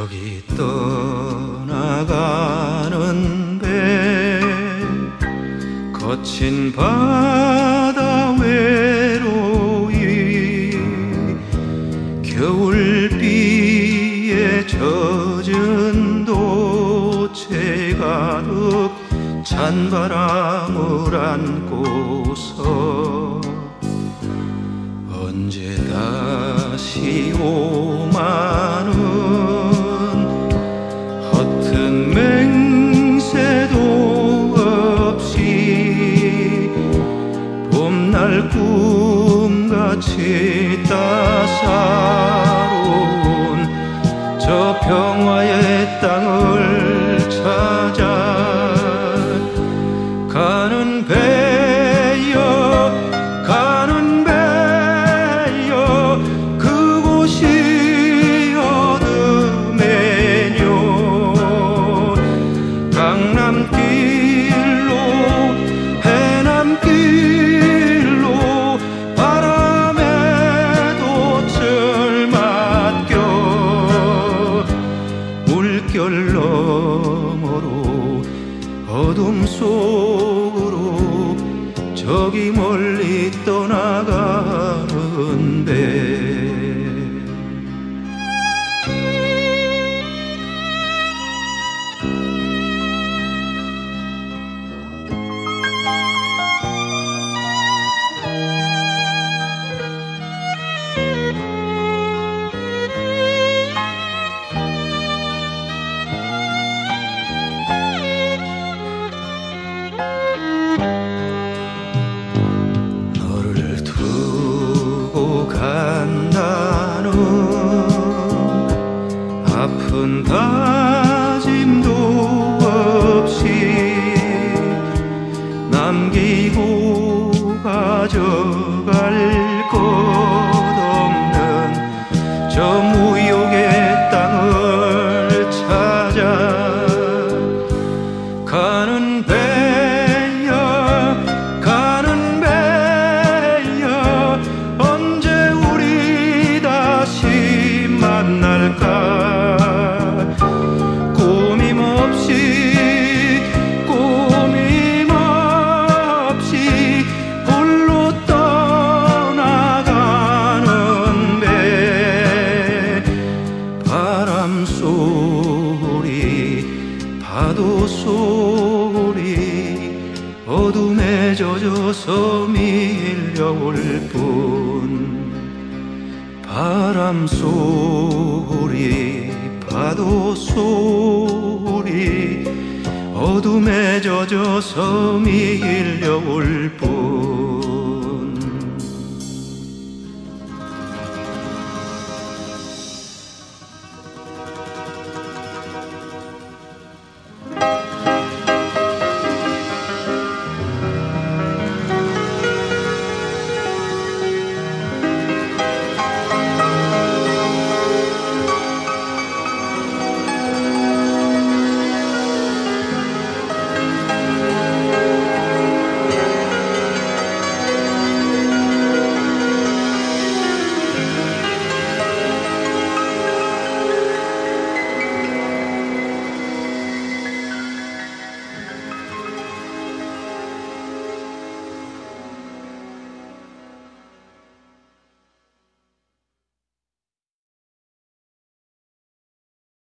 저기 떠나가는 배 거친 바다 외로이 겨울비에 젖은 도체 가득 찬바람을 안고서 언제 다시 오마는 허튼 맹세도 없이 봄날 꿈같이 따사로운 저 평화의 땅을 찾아 가는 배여 가는 배여 그곳이 어둠의 녀 강남길로 해남길로 바람에 돛을 맡겨 물결 너머로 어둠 속으로 저기 멀리 떠나가는 배 간다는 아픈 다짐도 없이 남기고 가져갈 것 없는 저 무욕의 땅을 찾아 가는 배야 가는 배야 언제 우리 다시 만날까 꾸밈없이 홀로 떠나가는 배 바람 소리 파도 소리 어둠에 젖어서 밀려올 뿐 바람 소리 파도 소리 어둠에 젖어서 밀려올 뿐